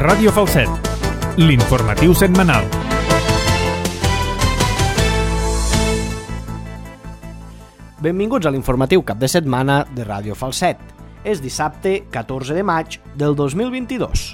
Ràdio Falset, l'informatiu setmanal. Benvinguts a l'informatiu cap de setmana de Ràdio Falset. És dissabte 14 de maig del 2022.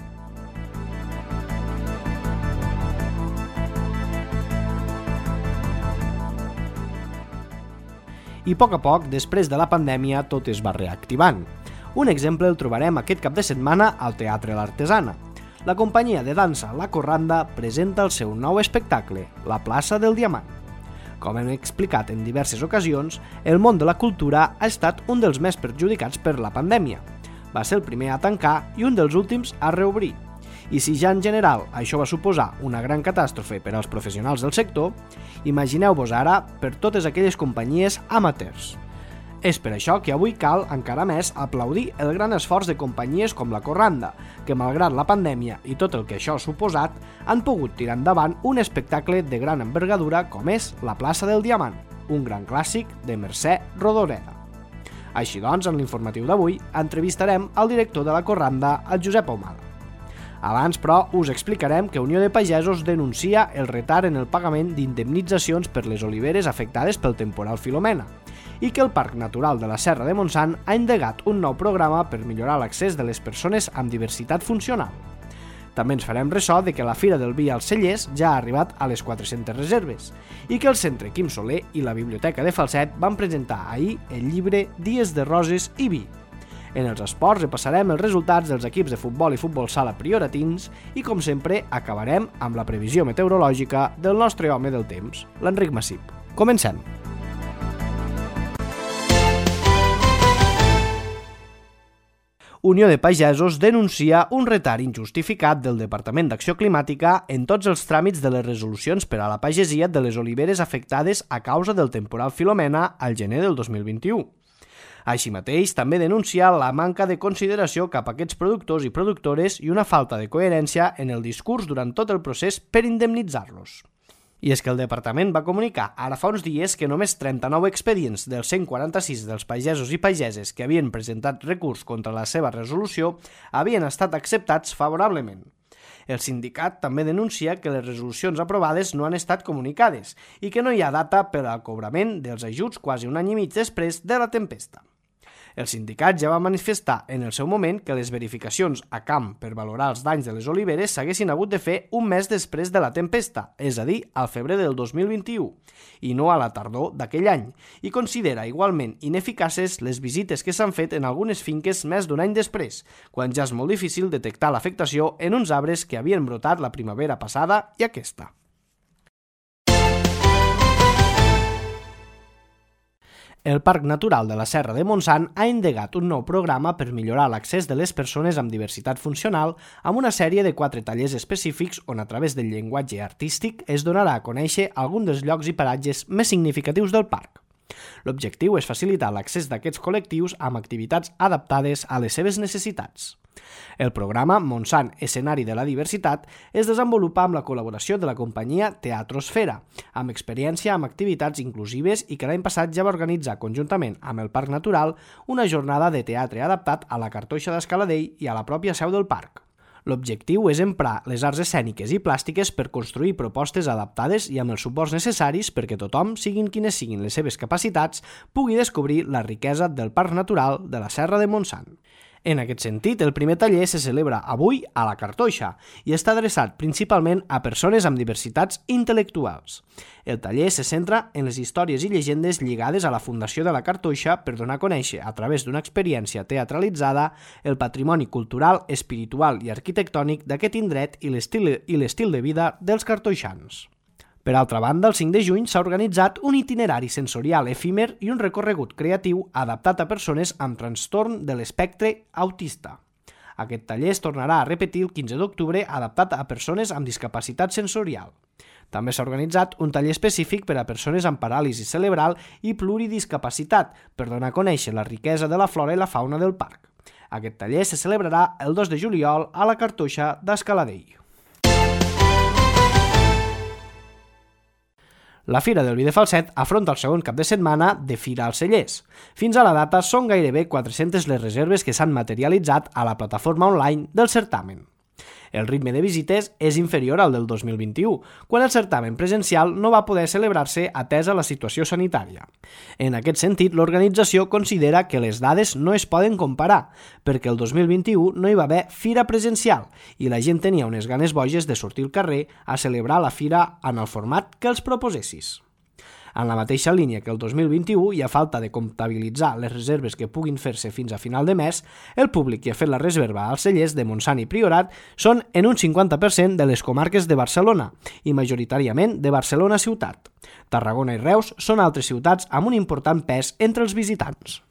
I a poc, després de la pandèmia, tot es va reactivant. Un exemple el trobarem aquest cap de setmana al Teatre L'Artesana. La companyia de dansa La Corranda presenta el seu nou espectacle, La plaça del Diamant. Com hem explicat en diverses ocasions, el món de la cultura ha estat un dels més perjudicats per la pandèmia. Va ser el primer a tancar i un dels últims a reobrir. I si ja en general això va suposar una gran catàstrofe per als professionals del sector, imagineu-vos ara per totes aquelles companyies amateurs. És per això que avui cal encara més aplaudir el gran esforç de companyies com La Corranda, que malgrat la pandèmia i tot el que això ha suposat, han pogut tirar endavant un espectacle de gran envergadura com és La plaça del Diamant, un gran clàssic de Mercè Rodoreda. Així doncs, en l'informatiu d'avui, entrevistarem al director de La Corranda, el Josep Ahumada. Abans, però, us explicarem que Unió de Pagesos denuncia el retard en el pagament d'indemnitzacions per les oliveres afectades pel temporal Filomena i que el Parc Natural de la Serra de Montsant ha endegat un nou programa per millorar l'accés de les persones amb diversitat funcional. També ens farem ressò de que la Fira del Vi als Cellers ja ha arribat a les 400 reserves i que el Centre Quim Soler i la Biblioteca de Falset van presentar ahir el llibre Dies de Roses i Vi. En els esports repassarem els resultats dels equips de futbol i futbol sala prioratins i, com sempre, acabarem amb la previsió meteorològica del nostre home del temps, l'Enric Massip. Comencem! Unió de Pagesos denuncia un retard injustificat del Departament d'Acció Climàtica en tots els tràmits de les resolucions per a la pagesia de les oliveres afectades a causa del temporal Filomena al gener del 2021. Així mateix, també denuncia la manca de consideració cap a aquests productors i productores i una falta de coherència en el discurs durant tot el procés per indemnitzar-los. I és que el departament va comunicar ara fa uns dies que només 39 expedients dels 146 dels pagesos i pageses que havien presentat recurs contra la seva resolució havien estat acceptats favorablement. El sindicat també denuncia que les resolucions aprovades no han estat comunicades i que no hi ha data per al cobrament dels ajuts quasi un any i mig després de la tempesta. El sindicat ja va manifestar en el seu moment que les verificacions a camp per valorar els danys de les oliveres s'haguessin hagut de fer un mes després de la tempesta, és a dir, al febrer del 2021, i no a la tardor d'aquell any, i considera igualment ineficaces les visites que s'han fet en algunes finques més d'un any després, quan ja és molt difícil detectar l'afectació en uns arbres que havien brotat la primavera passada i aquesta. El Parc Natural de la Serra de Montsant ha endegat un nou programa per millorar l'accés de les persones amb diversitat funcional amb una sèrie de 4 tallers específics on a través del llenguatge artístic es donarà a conèixer algun dels llocs i paratges més significatius del parc. L'objectiu és facilitar l'accés d'aquests col·lectius amb activitats adaptades a les seves necessitats. El programa Montsant Escenari de la Diversitat es desenvolupa amb la col·laboració de la companyia Teatrosfera, amb experiència amb activitats inclusives i que l'any passat ja va organitzar conjuntament amb el Parc Natural una jornada de teatre adaptat a la Cartoixa d'Escaladell i a la pròpia seu del parc. L'objectiu és emprar les arts escèniques i plàstiques per construir propostes adaptades i amb els suports necessaris perquè tothom, siguin quines siguin les seves capacitats, pugui descobrir la riquesa del Parc Natural de la Serra de Montsant. En aquest sentit, el primer taller se celebra avui a la Cartoixa i està adreçat principalment a persones amb diversitats intel·lectuals. El taller se centra en les històries i llegendes lligades a la fundació de la Cartoixa per donar a conèixer, a través d'una experiència teatralitzada, el patrimoni cultural, espiritual i arquitectònic d'aquest indret i l'estil de vida dels cartoixans. Per altra banda, el 5 de juny s'ha organitzat un itinerari sensorial efímer i un recorregut creatiu adaptat a persones amb trastorn de l'espectre autista. Aquest taller es tornarà a repetir el 15 d'octubre adaptat a persones amb discapacitat sensorial. També s'ha organitzat un taller específic per a persones amb paràlisi cerebral i pluridiscapacitat per donar a conèixer la riquesa de la flora i la fauna del parc. Aquest taller se celebrarà el 2 de juliol a la Cartoixa d'Escaladell. La Fira del Vi de Falset afronta el segon cap de setmana de Fira als Cellers. Fins a la data són gairebé 400 les reserves que s'han materialitzat a la plataforma online del certamen. El ritme de visites és inferior al del 2021, quan el certamen presencial no va poder celebrar-se atesa la situació sanitària. En aquest sentit, l'organització considera que les dades no es poden comparar, perquè el 2021 no hi va haver fira presencial i la gent tenia unes ganes boges de sortir al carrer a celebrar la fira en el format que els proposessis. En la mateixa línia que el 2021 i a falta de comptabilitzar les reserves que puguin fer-se fins a final de mes, el públic que ha fet la reserva als cellers de Montsant i Priorat són en un 50% de les comarques de Barcelona i majoritàriament de Barcelona ciutat. Tarragona i Reus són altres ciutats amb un important pes entre els visitants.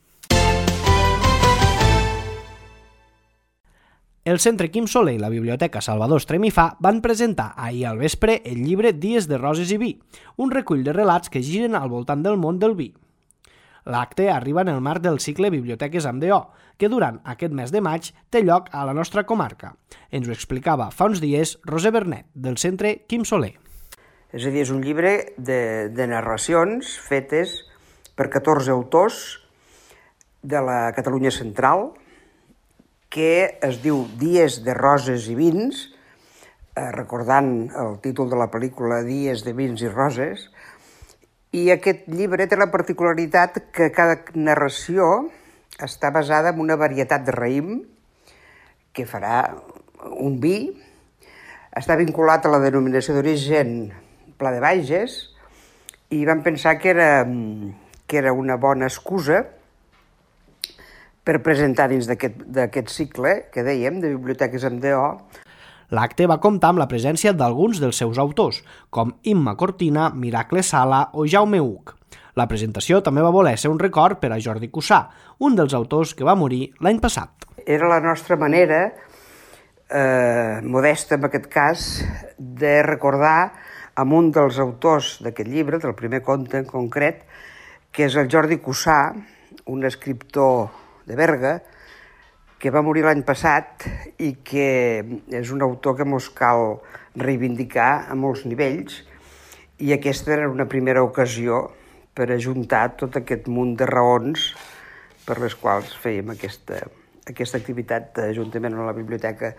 El Centre Quim Soler i la Biblioteca Salvador Estremifà van presentar ahir al vespre el llibre Dies de roses i vi, un recull de relats que giren al voltant del món del vi. L'acte arriba en el marc del cicle Biblioteques amb DO, que durant aquest mes de maig té lloc a la nostra comarca. Ens ho explicava fa uns dies Roser Bernet, del Centre Quim Soler. És a dir, és un llibre de narracions fetes per 14 autors de la Catalunya central, que es diu Dies de roses i vins, recordant el títol de la pel·lícula Dies de vins i roses, i aquest llibre té la particularitat que cada narració està basada en una varietat de raïm que farà un vi, està vinculat a la denominació d'origen Pla de Bages, i vam pensar que era una bona excusa per presentar dins d'aquest cicle que dèiem, de Biblioteques amb DO. L'acte va comptar amb la presència d'alguns dels seus autors, com Imma Cortina, Miracle Sala o Jaume Huc. La presentació també va voler ser un record per a Jordi Cussà, un dels autors que va morir l'any passat. Era la nostra manera, modesta en aquest cas, de recordar amb un dels autors d'aquest llibre, del primer conte en concret, que és el Jordi Cussà, un escriptor de Berga, que va morir l'any passat i que és un autor que mos cal reivindicar a molts nivells, i aquesta era una primera ocasió per ajuntar tot aquest munt de raons per les quals fèiem aquesta activitat juntament amb la biblioteca.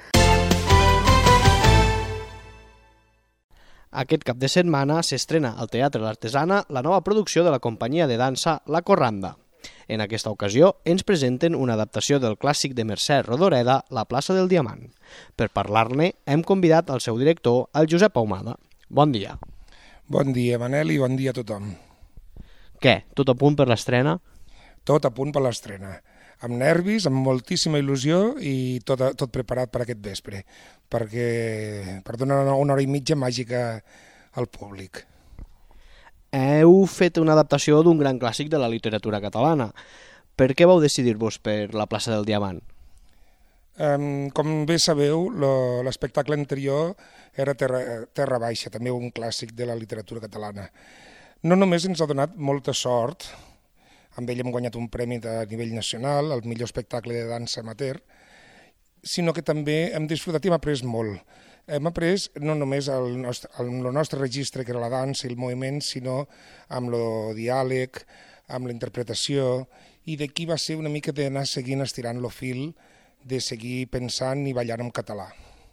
Aquest cap de setmana s'estrena al Teatre l'Artesana la nova producció de la companyia de dansa La Corranda. En aquesta ocasió ens presenten una adaptació del clàssic de Mercè Rodoreda, La plaça del Diamant. Per parlar-ne hem convidat el seu director, el Josep Ahumada. Bon dia. Bon dia, Manel, i bon dia a tothom. Què, tot a punt per l'estrena? Tot a punt per l'estrena. Amb nervis, amb moltíssima il·lusió i tot preparat per aquest vespre, per donar una hora i mitja màgica al públic. Heu fet una adaptació d'un gran clàssic de la literatura catalana. Per què vau decidir-vos per La plaça del Diamant? Com bé sabeu, l'espectacle anterior era Terra Baixa, també un clàssic de la literatura catalana. No només ens ha donat molta sort, amb ell hem guanyat un premi a nivell nacional, el millor espectacle de dansa amateur, sinó que també hem disfrutat i hem après molt. Hem après no només el nostre registre, que era la dansa i el moviment, sinó amb el diàleg, amb la interpretació, i d'aquí va ser una mica d'anar seguint, estirant el fil, de seguir pensant i ballant en català.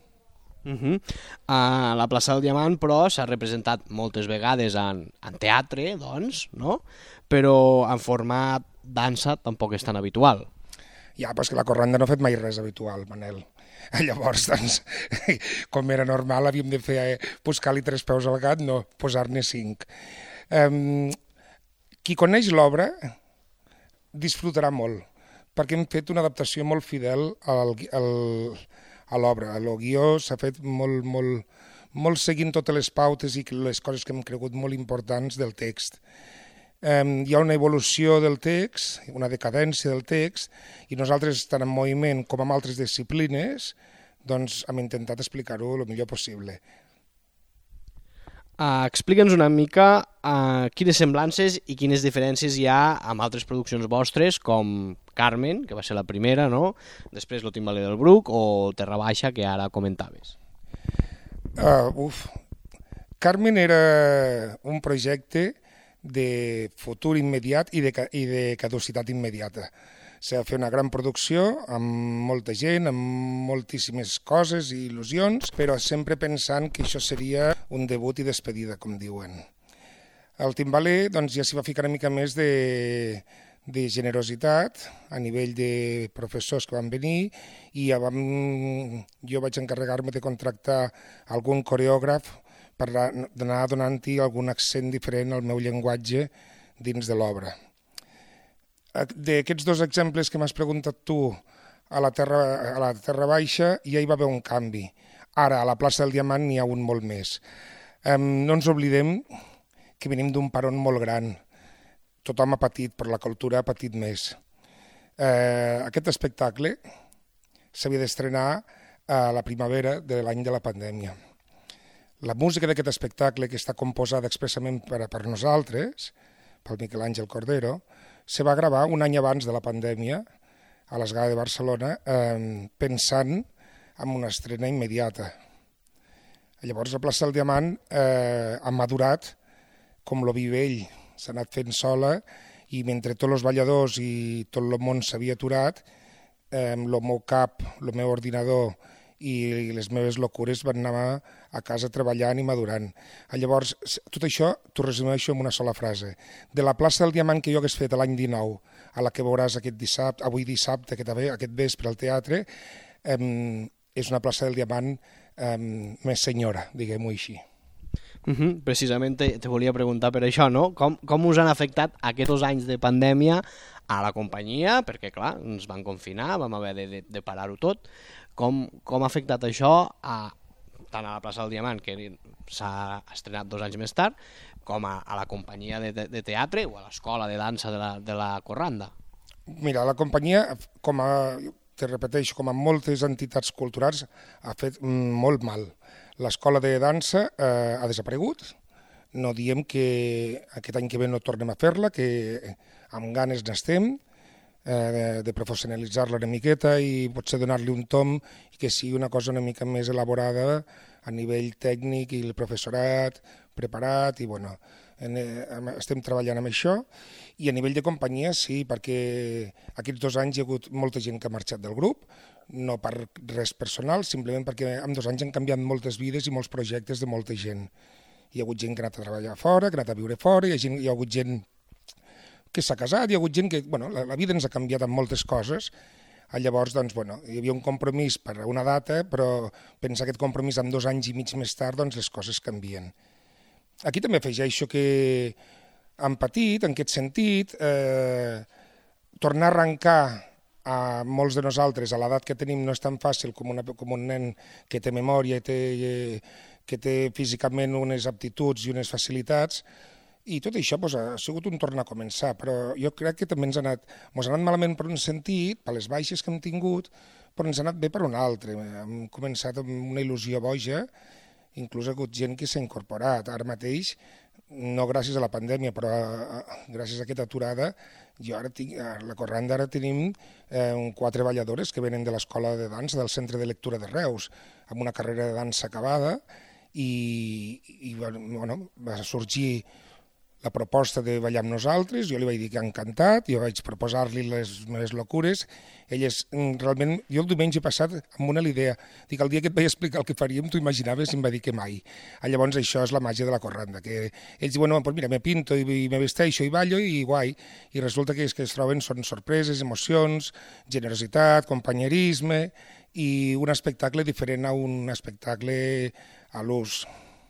A la plaça del Diamant, però, s'ha representat moltes vegades en teatre, doncs, no? Però en format dansa tampoc és tan habitual. Ja, però és que la Corranda no ha fet mai res habitual, Manel. Llavors, doncs, com era normal, havíem de buscar-li 3 peus al gat, no posar-ne 5. Qui coneix l'obra disfrutarà molt, perquè hem fet una adaptació molt fidel a l'obra. El guió s'ha fet molt seguint totes les pautes i les coses que hem cregut molt importants del text. Hi ha una evolució del text, una decadència del text, i nosaltres, tant en moviment com en altres disciplines, doncs hem intentat explicar-ho el millor possible. Explica'ns una mica quines semblances i quines diferències hi ha amb altres produccions vostres, com Carmen, que va ser la primera, no? Després Lo Timbaler del Bruc, o Terra Baixa, que ara comentaves. Carmen era un projecte de futur immediat i de caducitat immediata. S'ha de fer una gran producció amb molta gent, amb moltíssimes coses i il·lusions, però sempre pensant que això seria un debut i despedida, com diuen. El Timbaler doncs, ja s'hi va ficar una mica més de generositat a nivell de professors que van venir i jo vaig encarregar-me de contractar algun coreògraf per anar donant-hi algun accent diferent al meu llenguatge dins de l'obra. D'aquests 2 exemples que m'has preguntat tu, a la Terra Baixa ja hi va haver un canvi. Ara, a la plaça del Diamant n'hi ha un molt més. No ens oblidem que venim d'un paron molt gran. Tothom ha patit, però la cultura ha patit més. Aquest espectacle s'havia d'estrenar a la primavera de l'any de la pandèmia. La música d'aquest espectacle, que està composada expressament per nosaltres, pel Miquel Àngel Cordero, se va gravar un any abans de la pandèmia a l'Esgada de Barcelona, pensant en una estrena immediata. Llavors, la plaça del Diamant ha madurat com lo viu ell, s'ha anat fent sola i mentre tots els balladors i tot el món s'havia aturat, el meu cap, el meu ordinador i les meves locures van anar a casa treballant i madurant. Llavors, tot això t'ho resumeixo en una sola frase. De la plaça del Diamant que jo hagués fet l'any 19, a la que veuràs avui dissabte, aquest vespre al teatre, és una plaça del Diamant més senyora, diguem-ho així. Precisament te volia preguntar per això, no? Com us han afectat aquests 2 anys de pandèmia a la companyia? Perquè, clar, ens van confinar, vam haver de parar-ho tot. Com ha afectat això tant a la plaça del Diamant, que s'ha estrenat 2 anys més tard, com a la companyia de teatre o a l'escola de dansa de la Corranda? Mira, la companyia, te repeteixo, com a moltes entitats culturals, ha fet molt mal. L'escola de dansa ha desaparegut. No diem que aquest any que ve no tornem a fer-la, que amb ganes n'estem, de professionalitzar-la una miqueta i potser donar-li un tom i que sigui una cosa una mica més elaborada a nivell tècnic i el professorat preparat i bueno, estem treballant amb això i a nivell de companyia sí, perquè aquests 2 anys hi ha hagut molta gent que ha marxat del grup, no per res personal, simplement perquè en 2 anys han canviat moltes vides i molts projectes de molta gent. Hi ha hagut gent que ha anat a treballar fora, que ha anat a viure fora, hi ha hagut gent que s'ha casat, hi ha hagut gent que... Bueno, la vida ens ha canviat en moltes coses. Llavors, doncs, bueno, hi havia un compromís per a una data, però pensar aquest compromís en 2 anys i mig més tard, doncs les coses canvien. Aquí també afegeixo que han patit, en aquest sentit, tornar a arrencar a molts de nosaltres, a l'edat que tenim, no és tan fàcil com un nen que té memòria, que té físicament unes aptituds i unes facilitats, i tot això ha sigut un tornar a començar, però jo crec que també ens ha anat malament per un sentit, per les baixes que hem tingut, però ens ha anat bé per un altre. Hem començat amb una il·lusió boja, inclús ha hagut gent que s'ha incorporat. Ara mateix, no gràcies a la pandèmia, però gràcies a aquesta aturada, a la Corranda ara tenim 4 balladores que venen de l'escola de dansa del Centre de Lectura de Reus, amb una carrera de dansa acabada, i bueno, va sorgir la proposta de ballar amb nosaltres, jo li vaig dir que encantat, jo vaig proposar-li les meves locures, elles realment, jo el diumenge passat amb una idea, dic el dia que et vaig explicar el que faríem, tu imaginaves i em va dir que mai. Llavors això és la màgia de la Corranda, que ells diuen, pues mira, me pinto i me vesteixo i ballo i guai, i resulta que els que es troben són sorpreses, emocions, generositat, companyerisme i un espectacle diferent a un espectacle a l'ús.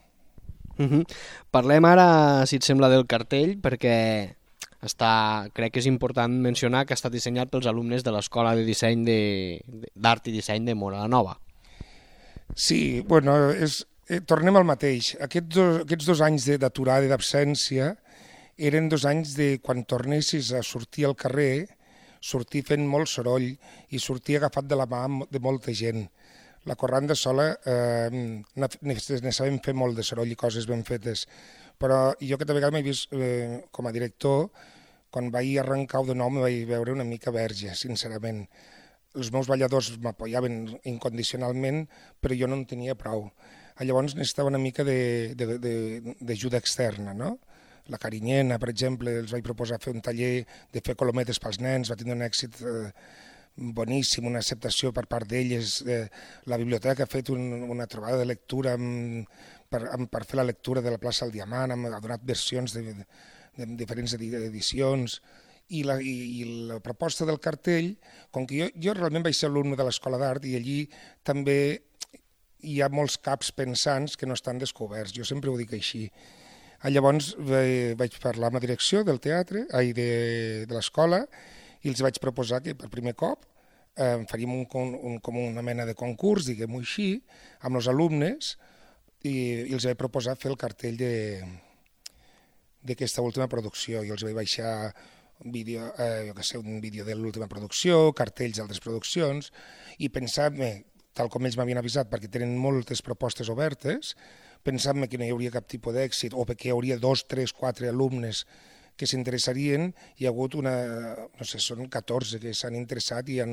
Parlem ara, si et sembla, del cartell, perquè crec que és important mencionar que està dissenyat pels alumnes de l'Escola de Disseny d'Art i Disseny de Móra la Nova. Sí, bueno, tornem al mateix. Aquests 2 anys d'aturada i d'absència eren 2 anys de quan tornessis a sortir al carrer, sortir fent molt soroll i sortir agafat de la mà de molta gent. La Corranda sola ne sabem fer molt de soroll i coses ben fetes, però jo aquesta vegada m'he vist com a director, quan vaig arrencar de nou me vaig veure una mica verge, sincerament. Els meus balladors m'apoyaven incondicionalment, però jo no en tenia prou. Llavors necessitava una mica d'ajuda externa, no? la Carinyena, per exemple, els vaig proposar fer un taller de fer colometes pels nens, va tenir un èxit boníssim, una acceptació per part d'elles. La biblioteca ha fet una trobada de lectura per fer la lectura de la plaça del Diamant, ha donat versions de diferents edicions, i la proposta del cartell, com que jo realment vaig ser alumne de l'Escola d'Art i allí també hi ha molts caps pensants que no estan descoberts, jo sempre ho dic així. Llavors vaig parlar amb la direcció del teatre, de l'escola, i els vaig proposar que per primer cop faríem com una mena de concurs, diguem-ho així, amb els alumnes, i els vaig proposar fer el cartell d'aquesta última producció, i els vaig baixar un vídeo de l'última producció, cartells d'altres produccions, i pensar-me, tal com ells m'havien avisat, perquè tenen moltes propostes obertes, pensant-me que no hi hauria cap tipus d'èxit, o perquè hi hauria 2, 3, 4 alumnes que s'interessarien, hi ha hagut són 14 que s'han interessat i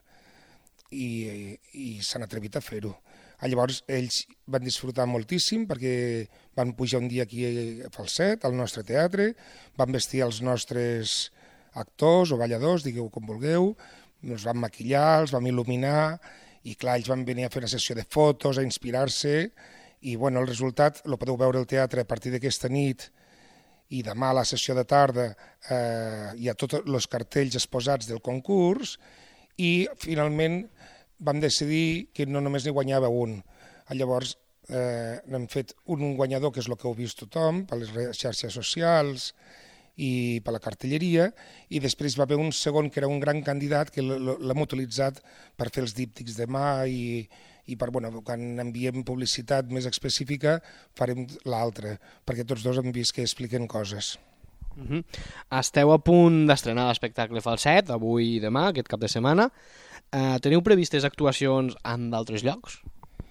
s'han atrevit a fer-ho. Llavors ells van disfrutar moltíssim perquè van pujar un dia aquí a Falset, al nostre teatre, van vestir els nostres actors o balladors, digueu com vulgueu, ens van maquillar, els vam il·luminar i clar, ells van venir a fer una sessió de fotos, a inspirar-se i bueno, el resultat el podeu veure al teatre a partir d'aquesta nit i demà a la sessió de tarda hi ha tots els cartells exposats del concurs i finalment vam decidir que no només n'hi guanyava un. Llavors n'hem fet un guanyador, que és el que heu vist tothom, per les xarxes socials i per la cartelleria, i després va haver un segon que era un gran candidat que l'hem utilitzat per fer els díptics demà i quan enviem publicitat més específica farem l'altre, perquè tots dos hem vist que expliquen coses. Esteu a punt d'estrenar l'espectacle Falset, avui i demà, aquest cap de setmana. Teniu previstes actuacions en d'altres llocs?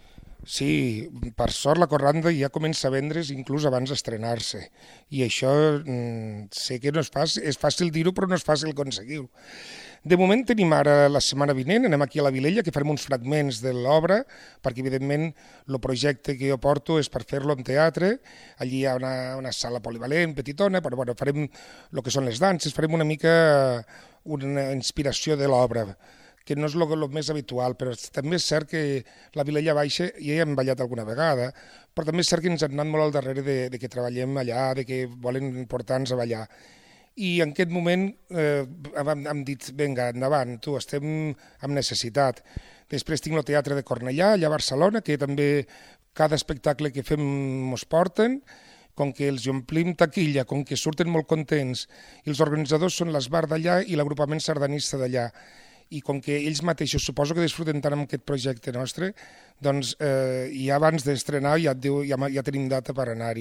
Sí, per sort la corranda ja comença a vendre's inclús abans d'estrenar-se. I això sé que no és fàcil dir-ho, però no és fàcil aconseguir-ho. De moment tenim ara la setmana vinent, anem aquí a la Vilella, que farem uns fragments de l'obra, perquè evidentment el projecte que jo porto és per fer-lo en teatre, allí hi ha una sala polivalent, petitona, però bueno, farem el que són les danses, farem una mica una inspiració de l'obra, que no és el més habitual, però també és cert que la Vilella Baixa ja hi hem ballat alguna vegada, però també és cert que ens han anat molt al darrere de que treballem allà, de que volen portar-nos a ballar. I en aquest moment hem dit, vinga, endavant, estem amb necessitat. Després tinc el Teatre de Cornellà, allà a Barcelona, que també cada espectacle que fem ens porten, com que els omplim taquilla, com que surten molt contents, i els organitzadors són l'Esbar d'allà i l'agrupament sardanista d'allà. I com que ells mateixos suposo que disfruten tant amb aquest projecte nostre, doncs ja abans d'estrenar ja tenim data per anar-hi.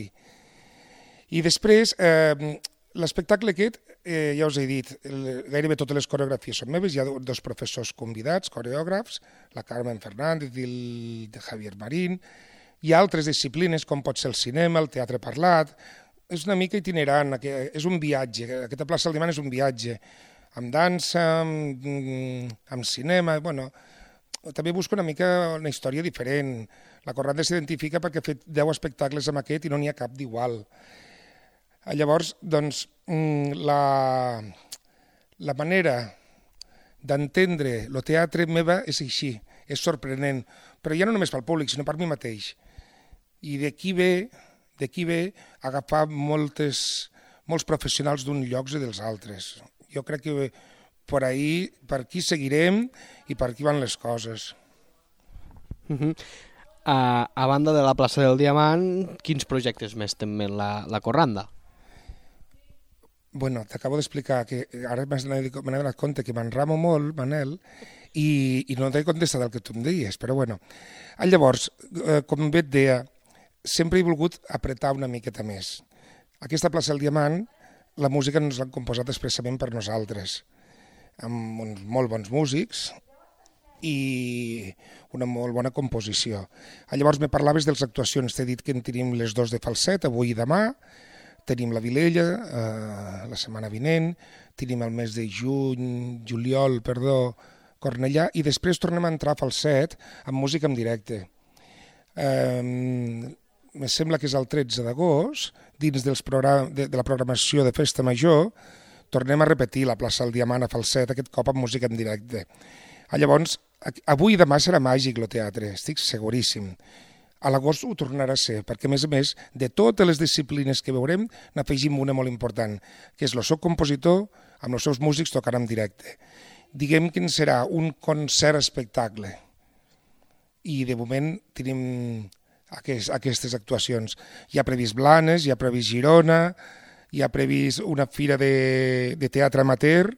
I després, l'espectacle aquest, ja us he dit, gairebé totes les coreografies són meves, hi ha 2 professors convidats, coreògrafs, la Carmen Fernández i el Javier Marín, hi ha altres disciplines com pot ser el cinema, el teatre parlat, és una mica itinerant, és un viatge, aquesta plaça del Diamant és un viatge, amb dansa, amb cinema, bueno, també busco una mica una història diferent. La corranda s'identifica perquè ha fet 10 espectacles amb aquest i no n'hi ha cap d'igual. Llavors, doncs, la manera d'entendre el teatre meva és així, és sorprenent, però ja no només pel públic, sinó per mi mateix. I d'aquí ve agafar molts professionals d'uns llocs i dels altres. Jo crec que per aquí seguirem i per aquí van les coses. A banda de la plaça del Diamant, quins projectes més també la corranda? Bueno, t'acabo d'explicar que ara m'he donat compte que m'enramo molt, Manel, i no t'he contestat el que tu em deies, però bueno. Llavors, com bé et deia, sempre he volgut apretar una miqueta més. Aquesta plaça del Diamant, la música ens l'han composat expressament per nosaltres, amb uns molt bons músics i una molt bona composició. Llavors me parlaves de les actuacions, t'he dit que en tenim les 2 de Falset, avui i demà, tenim la Vilella la setmana vinent, tenim el mes de juliol, Cornellà, i després tornem a entrar a Falset amb música en directe. Me sembla que és el 13 d'agost, dins de la programació de Festa Major, tornem a repetir la plaça del Diamant a Falset, aquest cop amb música en directe. Llavors, avui i demà serà màgic el teatre, estic seguríssim. A l'agost ho tornarà a ser, perquè a més, de totes les disciplines que veurem, n'afegim una molt important, que és el seu compositor amb els seus músics tocant en directe. Diguem que serà un concert-espectacle. I de moment tenim aquestes actuacions. Hi ha previst Blanes, hi ha previst Girona, hi ha previst una fira de teatre amateur,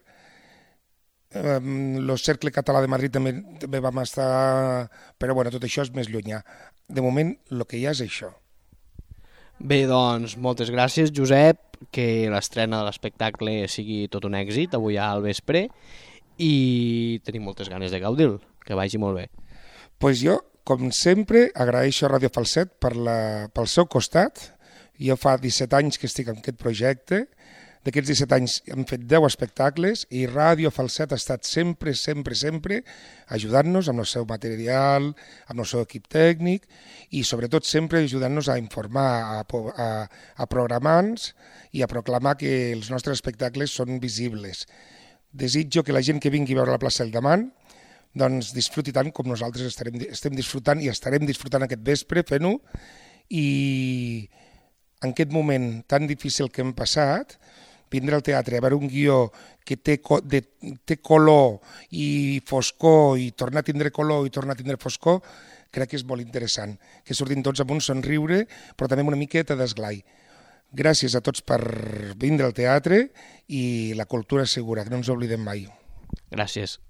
el Cercle Català de Madrid també vam estar, però bueno, tot això és més llunyà. De moment, el que hi ha és això. Bé, doncs, moltes gràcies, Josep, que l'estrena de l'espectacle sigui tot un èxit avui al vespre i tenim moltes ganes de gaudir-lo, que vagi molt bé. Doncs jo, com sempre, agraeixo a Ràdio Falset pel seu costat. Jo fa 17 anys que estic en aquest projecte. D'aquests 17 anys hem fet 10 espectacles i Ràdio Falset ha estat sempre ajudant-nos amb el seu material, amb el seu equip tècnic i sobretot sempre ajudant-nos a informar, a programar-nos i a proclamar que els nostres espectacles són visibles. Desitjo que la gent que vingui a veure la plaça del Diamant doncs disfruti tant com nosaltres estem disfrutant i estarem disfrutant aquest vespre fent-ho, i en aquest moment tan difícil que hem passat, vindre al teatre a veure un guió que té color i foscor i tornar a tindre color i tornar a tindre foscor, crec que és molt interessant, que sortim tots amb un somriure però també amb una miqueta d'esglai. Gràcies a tots per vindre al teatre i la cultura segura, que no ens oblidem mai. Gràcies.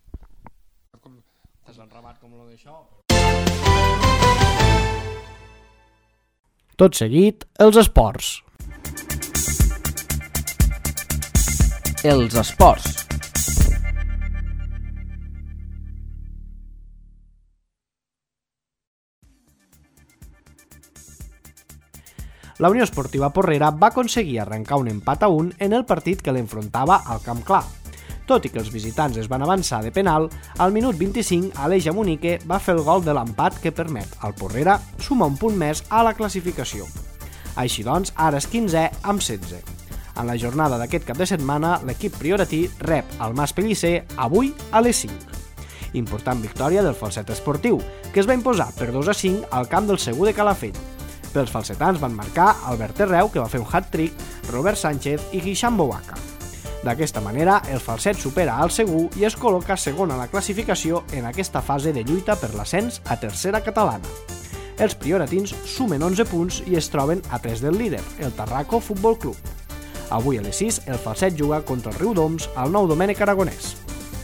T'has enramat com lo d'això? Tot seguit, els esports. Els esports. La Unió Esportiva Porrera va aconseguir arrencar un empat a 1 en el partit que l'enfrontava al Camp Clar. Tot i que els visitants es van avançar de penal, al minut 25 Aleix Amunique va fer el gol de l'empat que permet al Porrera sumar un punt més a la classificació. Així doncs, ara és 15è amb 16. En la jornada d'aquest cap de setmana, l'equip prioratí rep el Mas Pellicer avui a les 5. Important victòria del Falset Esportiu, que es va imposar per 2-5 al camp del Segur de Calafell. Pels falsetans van marcar Albert Terreu, que va fer un hat-trick, Robert Sánchez i Guixan Bowaca. D'aquesta manera, el Falset supera al Segur i es col·loca segon a la classificació en aquesta fase de lluita per l'ascens a tercera catalana. Els prioratins sumen 11 punts i es troben a 3 del líder, el Tarraco Futbol Club. Avui a les 6 el Falset juga contra el Riudoms al Nou Domènec Aragonès.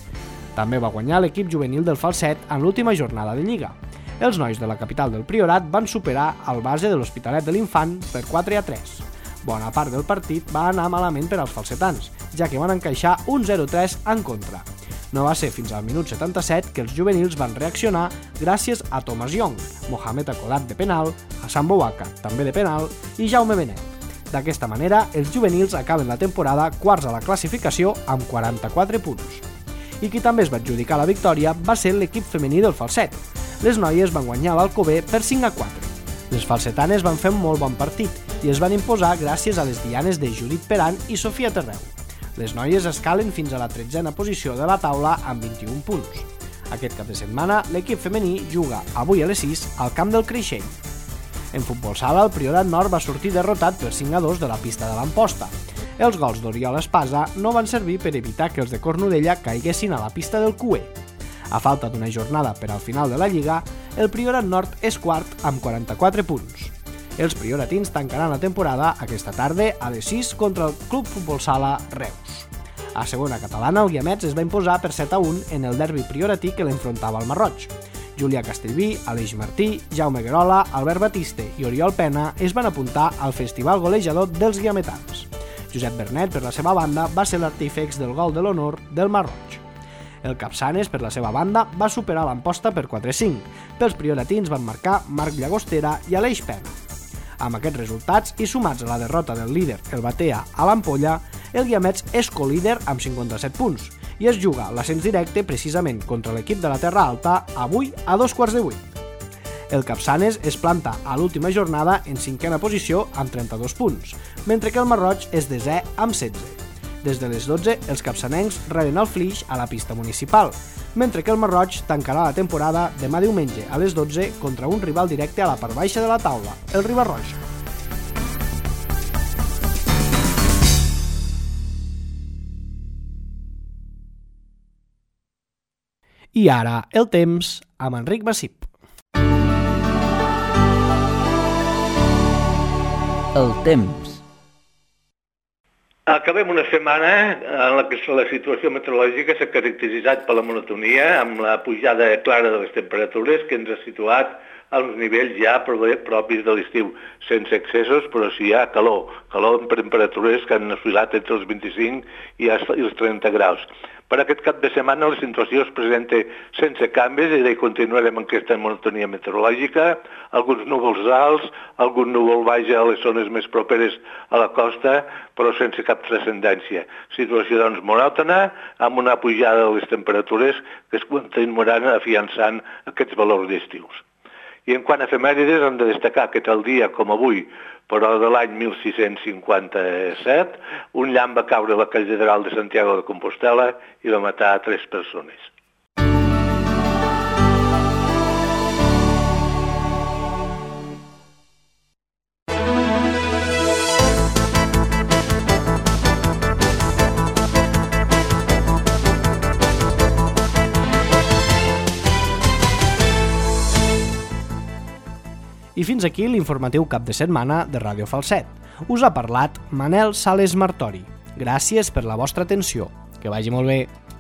També va guanyar l'equip juvenil del Falset en l'última jornada de Lliga. Els nois de la capital del Priorat van superar el base de l'Hospitalet de l'Infant per 4-3. Bona part del partit va anar malament per als falsetans, ja que van encaixar un 0-3 en contra. No va ser fins al minut 77 que els juvenils van reaccionar gràcies a Thomas Young, Mohamed Akolat de penal, Hassan Bowaca, també de penal, i Jaume Benet. D'aquesta manera, els juvenils acaben la temporada quarts a la classificació amb 44 punts. I qui també es va adjudicar la victòria va ser l'equip femení del Falset. Les noies van guanyar l'Alcover per 5-4. Les falsetanes van fer un molt bon partit i es van imposar gràcies a les dianes de Judit Peran i Sofia Terreu. Les noies escalen fins a la 13a posició de la taula amb 21 punts. Aquest cap de setmana, l'equip femení juga avui a les 6 al camp del Creixell. En futbol sala, el Priorat Nord va sortir derrotat per 5-2 de la pista de l'Amposta. Els gols d'Oriol Espasa no van servir per evitar que els de Cornudella caiguessin a la pista del Cué. A falta d'una jornada per al final de la Lliga, el Priorat Nord és quart amb 44 punts. Els prioratins tancaran la temporada aquesta tarda a les 6 contra el Club Futbol Sala Reus. A segona catalana, el Guiamets es va imposar per 7-1 en el derbi prioratí que l'enfrontava al Marroig. Júlia Castellví, Aleix Martí, Jaume Guerola, Albert Batiste i Oriol Pena es van apuntar al festival golejador dels guiametans. Josep Bernet, per la seva banda, va ser l'artífex del gol de l'honor del Marroig. El Capçanes, per la seva banda, va superar l'Amposta per 4-5. Pels prioratins van marcar Marc Llagostera i Aleix Pena. Amb aquests resultats i sumats a la derrota del líder, el Batea, a l'Ampolla, el Guiamets és colíder amb 57 punts i es juga l'ascens directe precisament contra l'equip de la Terra Alta avui a 7:15. El Capçanes es planta a l'última jornada en 5a posició amb 32 punts, mentre que el Masroig és 10è amb 16. Des de les 12, els capçanencs reben el Flix a la pista municipal, mentre que el Masroig tancarà la temporada demà diumenge a les 12 contra un rival directe a la part baixa de la taula, el Riba-roja. I ara, el temps, amb Enric Bassip. El temps. Acabem una setmana en la que la situació meteorològica s'ha caracteritzat per la monotonia, amb la pujada clara de les temperatures que ens ha situat a uns nivells ja propis de l'estiu, sense excessos, però sí hi ha calor amb temperatures que han oscil·lat entre els 25 i els 30 graus. Per aquest cap de setmana la situació es presenta sense canvis i continuarem amb aquesta monotonia meteorològica, alguns núvols alts, algun núvol baix a les zones més properes a la costa, però sense cap transcendència. Situació doncs monòtona, amb una pujada de les temperatures que es continuaran afiançant aquests valors d'estius. I en quant a efemèrides, hem de destacar que tal dia com avui, però de l'any 1657, un llamp va caure a la catedral de Santiago de Compostela i va matar 3 persones. I fins aquí l'informatiu cap de setmana de Ràdio Falset. Us ha parlat Manel Sales Martori. Gràcies per la vostra atenció. Que vagi molt bé.